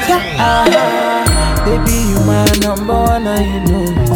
Baby, you my number one and you know it.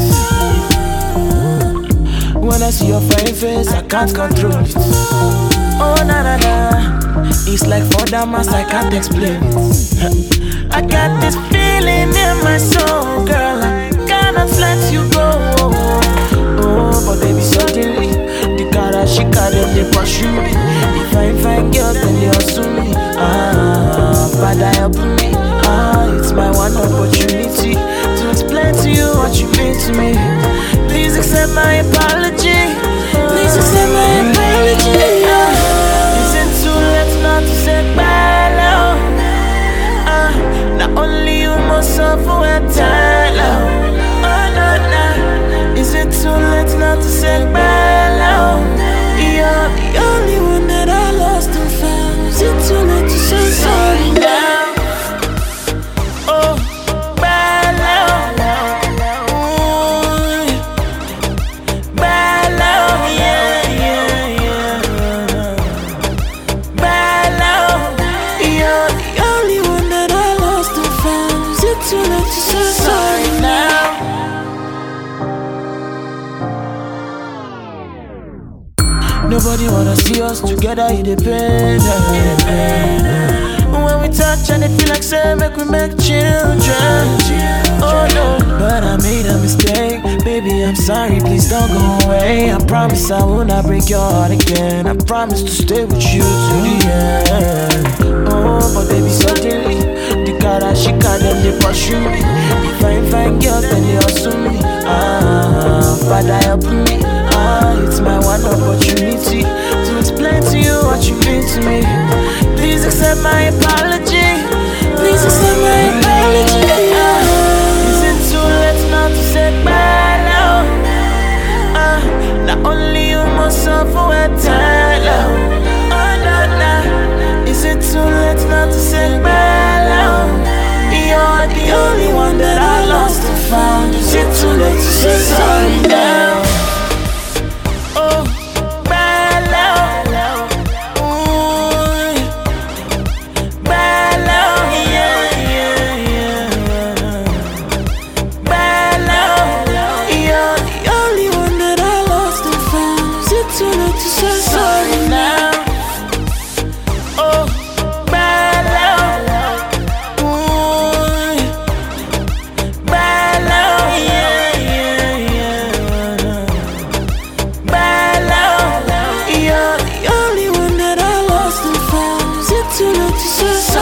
When I see your fine face, I can't control it. Oh na na na, it's like for damas, I can't explain it. I got this feeling in my soul, girl, I cannot let you go. Oh, but baby, suddenly the cara she got them, they pursue me. The fine girls, then they assume me. Father help me. It's my one opportunity to explain to you what you mean to me. Please accept my apology. Please accept my apology. Is it too late not to say bye now? Not only you must suffer and tell. Oh no no. Is it too late not to say bye now? You're the only one that I lost and found. Is it too late to say sorry now? Nobody wanna see us together in the pain. When we touch and it feel like say make we make children. Oh no, but I made a mistake. Baby, I'm sorry, please don't go away. I promise I will not break your heart again. I promise to stay with you to the end. Oh, but baby, suddenly the cara she got them, they pursue me. The fine girls, then they assume me. Father help me. It's my one opportunity to explain to you what you mean to me. Please accept my apology. Please accept my apology. Is it too late not to say bye now? Not only you must suffer and tell. Oh no no. Is it too late not to say bye now? You're the only one that I lost and found. Is it too late to say sorry now? Too late to say